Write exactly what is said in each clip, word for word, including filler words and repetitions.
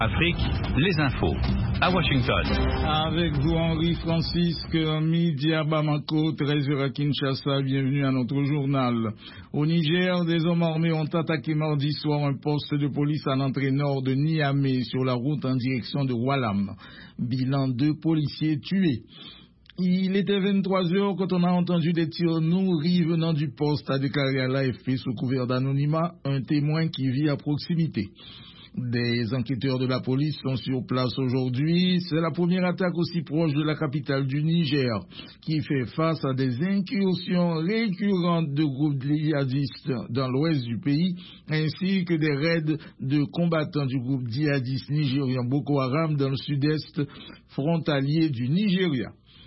Afrique, les infos. À Washington. Avec vous, Henri Francisque, midi à Bamako, treize heures à Kinshasa. Bienvenue à notre journal. Au Niger, des hommes armés ont attaqué mardi soir un poste de police à l'entrée nord de Niamey, sur la route en direction de Walam. Bilan: deux policiers tués. Il était vingt-trois heures quand on a entendu des tirs nourris venant du poste, a déclaré à l'A F P sous couvert d'anonymat un témoin qui vit à proximité. Des enquêteurs de la police sont sur place aujourd'hui. C'est la première attaque aussi proche de la capitale du Niger, qui fait face à des incursions récurrentes de groupes djihadistes dans l'ouest du pays, ainsi que des raids de combattants du groupe djihadiste nigérien Boko Haram dans le sud-est frontalier du Nigeria.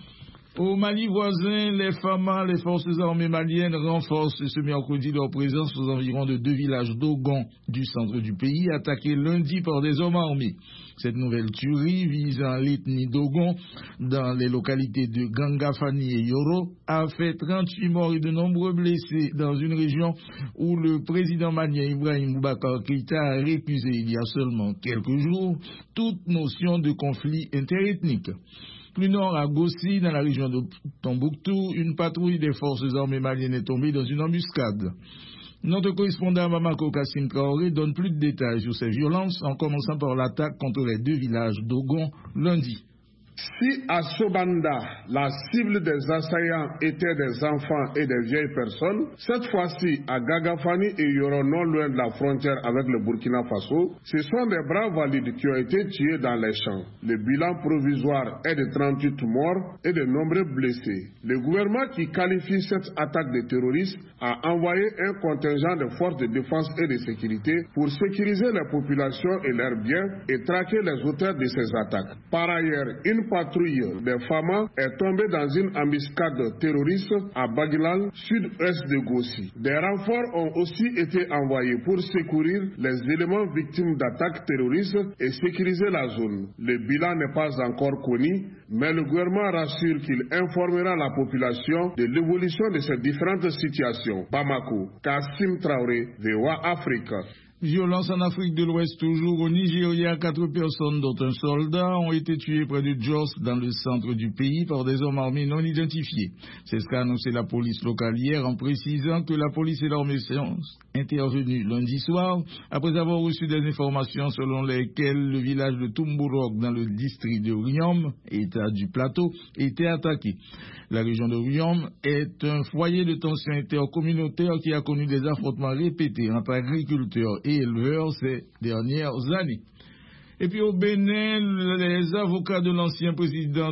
Au Mali voisin, les F A M A, les forces armées maliennes, renforcent ce mercredi leur présence aux environs de deux villages d'Ogon du centre du pays, attaqués lundi par des hommes armés. Cette nouvelle tuerie visant l'ethnie d'Ogon dans les localités de Gangafani et Yoro a fait trente-huit morts et de nombreux blessés dans une région où le président malien Ibrahim Boubacar Keïta a récusé il y a seulement quelques jours toute notion de conflit interethnique. Plus nord, à Gossi, dans la région de Tombouctou, une patrouille des forces armées maliennes est tombée dans une embuscade. Notre correspondant à Bamako, Kassim Traoré, donne plus de détails sur ces violences, en commençant par l'attaque contre les deux villages d'Ogon lundi. Si à Sobanda, la cible des assaillants était des enfants et des vieilles personnes, cette fois-ci à Gagafani et Yoro, non loin de la frontière avec le Burkina Faso, ce sont des braves valides qui ont été tués dans les champs. Le bilan provisoire est de trente-huit morts et de nombreux blessés. Le gouvernement, qui qualifie cette attaque de terrorisme, a envoyé un contingent de forces de défense et de sécurité pour sécuriser les populations et leurs biens et traquer les auteurs de ces attaques. Par ailleurs, une patrouille des F A M A est tombée dans une embuscade terroriste à Bagilal, sud-est de Gossi. Des renforts ont aussi été envoyés pour secourir les éléments victimes d'attaques terroristes et sécuriser la zone. Le bilan n'est pas encore connu, mais le gouvernement rassure qu'il informera la population de l'évolution de ces différentes situations. Bamako, Kassim Traoré, V O A Afrique. Violence en Afrique de l'Ouest toujours. Au Nigeria, quatre personnes, dont un soldat, ont été tuées près de Jos, dans le centre du pays, par des hommes armés non identifiés. C'est ce qu'a annoncé la police locale hier, en précisant que la police et l'armée sont intervenus lundi soir, après avoir reçu des informations selon lesquelles le village de Tumburok, dans le district de Riom, état du plateau, était attaqué. La région de Riom est un foyer de tension intercommunautaire qui a connu des affrontements répétés entre agriculteurs et éleveurs ces dernières années. Et puis au Bénin, les avocats de l'ancien président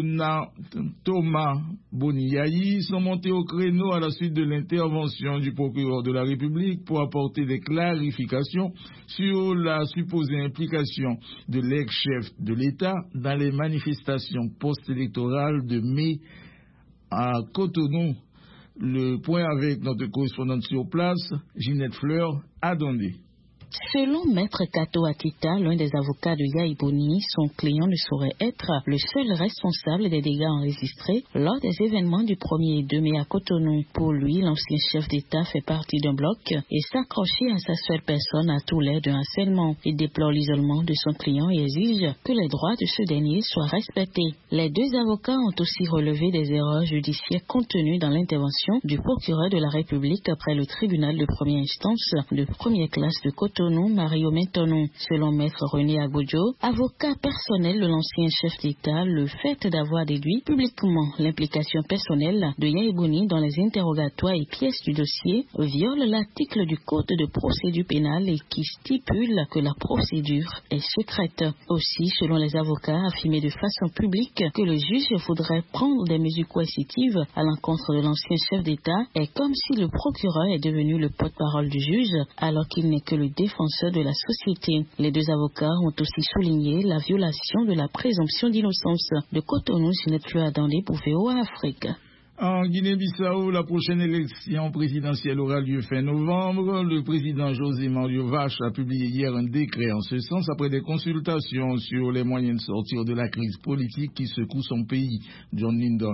Thomas Boniayi sont montés au créneau à la suite de l'intervention du procureur de la République pour apporter des clarifications sur la supposée implication de l'ex-chef de l'État dans les manifestations post-électorales de mai à Cotonou. Le point avec notre correspondante sur place, Ginette Fleur, à Dondé. Selon Maître Kato Akita, l'un des avocats de Yayi Boni, son client ne saurait être le seul responsable des dégâts enregistrés lors des événements du premier et deux mai à Cotonou. Pour lui, l'ancien chef d'État fait partie d'un bloc et s'accrocher à sa seule personne a tout l'air d'un harcèlement. Il déplore l'isolement de son client et exige que les droits de ce dernier soient respectés. Les deux avocats ont aussi relevé des erreurs judiciaires contenues dans l'intervention du procureur de la République après le tribunal de première instance de première classe de Cotonou, Mario Mentonou. Selon Maître René Agodjo, avocat personnel de l'ancien chef d'État, le fait d'avoir déduit publiquement l'implication personnelle de Yayi Boni dans les interrogatoires et pièces du dossier viole l'article du Code de procédure pénale et qui stipule que la procédure est secrète. Aussi, selon les avocats, affirmer de façon publique que le juge voudrait prendre des mesures coercitives à l'encontre de l'ancien chef d'État est comme si le procureur est devenu le porte-parole du juge alors qu'il n'est que le défenseur de la société. Les deux avocats ont aussi souligné la violation de la présomption d'innocence. De Cotonou, je n'ai plus attendé pour V O A Afrique. En Guinée-Bissau, la prochaine élection présidentielle aura lieu fin novembre. Le président José Mario Vache a publié hier un décret en ce sens après des consultations sur les moyens de sortir de la crise politique qui secoue son pays. John Lindon.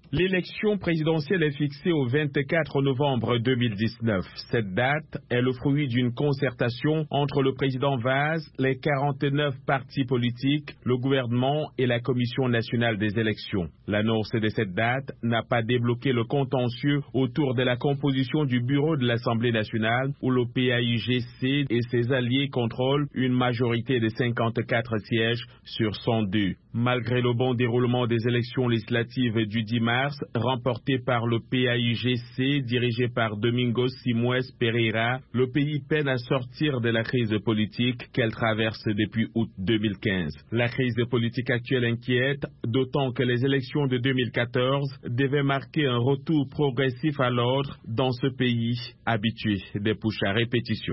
L'élection présidentielle est fixée au vingt-quatre novembre deux mille dix-neuf. Cette date est le fruit d'une concertation entre le président Vaz, les quarante-neuf partis politiques, le gouvernement et la Commission nationale des élections. L'annonce de cette date n'a pas débloqué le contentieux autour de la composition du bureau de l'Assemblée nationale où le P A I G C et ses alliés contrôlent une majorité de cinquante-quatre sièges sur cent deux. Malgré le bon déroulement des élections législatives du dix mars, remportées par le P A I G C dirigé par Domingos Simões Pereira, le pays peine à sortir de la crise politique qu'elle traverse depuis août deux mille quinze. La crise politique actuelle inquiète, d'autant que les élections de deux mille quatorze devaient marquer un retour progressif à l'ordre dans ce pays habitué des pushs à répétition.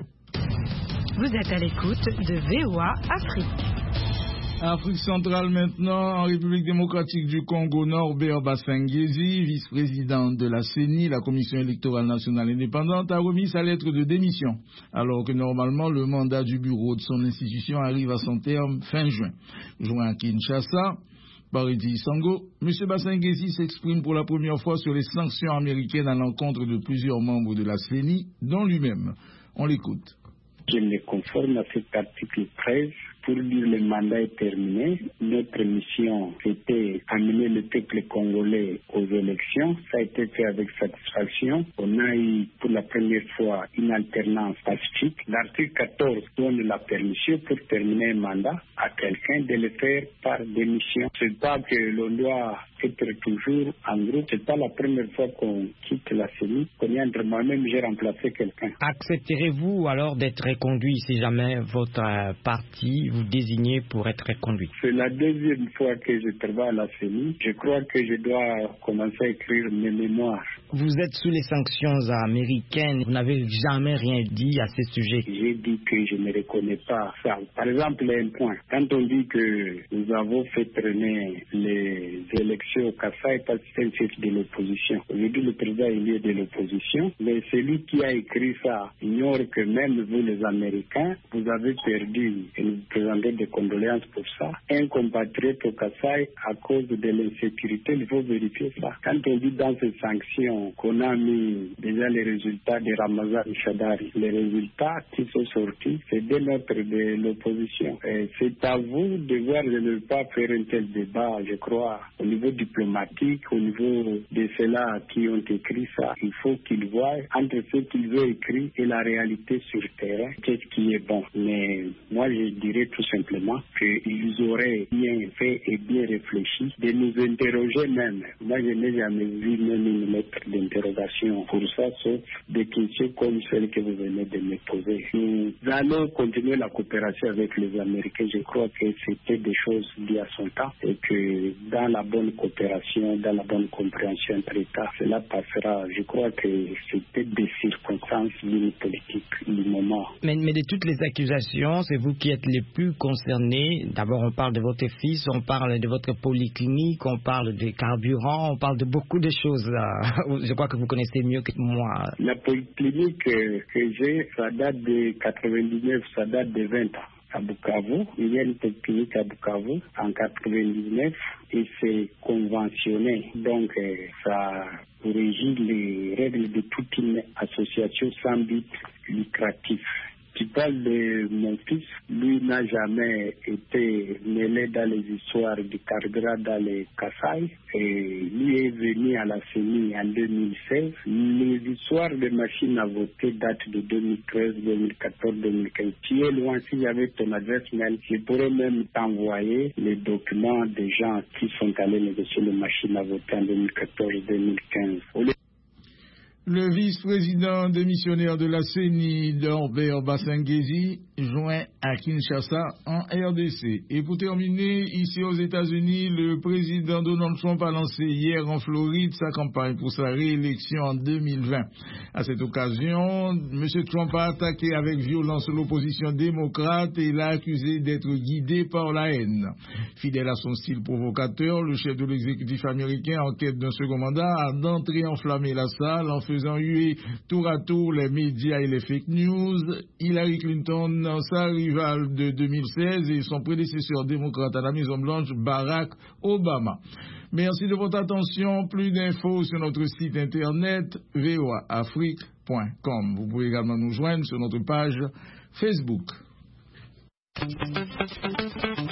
Vous êtes à l'écoute de V O A Afrique. Afrique centrale maintenant, en République démocratique du Congo, Norbert Basengezi, vice-président de la C E N I, la Commission électorale nationale indépendante, a remis sa lettre de démission, alors que normalement le mandat du bureau de son institution arrive à son terme fin juin. Joint à Kinshasa, Baridi Sango, M. Basengezi s'exprime pour la première fois sur les sanctions américaines à l'encontre de plusieurs membres de la C E N I, dont lui-même. On l'écoute. Je me conforme à cet article treize pour dire le mandat est terminé. Notre mission était amener le peuple congolais aux élections. Ça a été fait avec satisfaction. On a eu pour la première fois une alternance pacifique. L'article quatorze donne la permission pour terminer un mandat à quelqu'un de le faire par démission. C'est pas que l'on doit être toujours en groupe. C'est pas la première fois qu'on quitte la C E N I. Qu'on y entre moi-même, j'ai remplacé quelqu'un. Accepterez-vous alors d'être reconduit si jamais votre euh, parti vous désignez pour être reconduit? C'est la deuxième fois que je travaille à la C E N I. Je crois que je dois commencer à écrire mes mémoires. Vous êtes sous les sanctions américaines. Vous n'avez jamais rien dit à ce sujet. J'ai dit que je ne reconnais pas ça. Par exemple, un point. Quand on dit que nous avons fait traîner les élections au Kassai parce que c'est un chef de l'opposition. Aujourd'hui, le président est lié de l'opposition, mais celui qui a écrit ça ignore que même vous, les Américains, vous avez perdu et nous présentez des condoléances pour ça. Un compatriote au Kassai, à cause de l'insécurité, il faut vérifier ça. Quand on dit dans ces sanctions qu'on a mis déjà les résultats de Ramazan Shadari, les résultats qui sont sortis, c'est des notes de l'opposition. Et c'est à vous de voir, de ne pas faire un tel débat, je crois, au niveau diplomatique, au niveau de ceux-là qui ont écrit ça. Il faut qu'ils voient entre ce qu'ils ont écrit et la réalité sur le terrain, qu'est-ce qui est bon. Mais moi, je dirais tout simplement qu'ils auraient bien fait et bien réfléchi de nous interroger même. Moi, je n'ai jamais vu même une lettre d'interrogation pour ça, sauf des questions comme celles que vous venez de me poser. Nous allons continuer la coopération avec les Américains. Je crois que c'était des choses liées à son temps et que dans la bonne coopération, dans la bonne compréhension entre États, cela passera. Je crois que c'était des circonstances d'une politique du moment. Mais, mais de toutes les accusations, c'est vous qui êtes les plus concernés. D'abord, on parle de votre fils, on parle de votre polyclinique, on parle de carburant, on parle de beaucoup de choses. Je crois que vous connaissez mieux que moi. La polyclinique que j'ai, ça date de quatre-vingt-dix-neuf, ça date de vingt ans. À Bukavu, il y a une polyclinique à Bukavu en quatre-vingt-dix-neuf et c'est conventionné. Donc, ça régit les règles de toute une association sans but lucratif. Tu parles de mon fils, lui n'a jamais été mêlé dans les histoires du carburant dans les Kassai. Et lui est venu à la C E N I en deux mille seize. Les histoires de machines à voter datent de deux mille treize, deux mille quatorze, deux mille quinze. Tu es loin, si j'avais ton adresse mail, je pourrais même t'envoyer les documents des gens qui sont allés négocier les machines à voter en deux mille quatorze, deux mille quinze. Le vice-président démissionnaire de la C E N I, Norbert Basengezi, joint à Kinshasa en R D C. Et pour terminer, ici aux États-Unis, le président Donald Trump a lancé hier en Floride sa campagne pour sa réélection en deux mille vingt. À cette occasion, M. Trump a attaqué avec violence l'opposition démocrate et l'a accusé d'être guidé par la haine. Fidèle à son style provocateur, le chef de l'exécutif américain, en quête d'un second mandat, a d'entrée enflammé la salle en faisant huer tour à tour les médias et les fake news. Hillary Clinton républicaine, sa rivale de deux mille seize et son prédécesseur démocrate à la Maison-Blanche, Barack Obama. Merci de votre attention. Plus d'infos sur notre site internet v o a afrique point com. Vous pouvez également nous joindre sur notre page Facebook.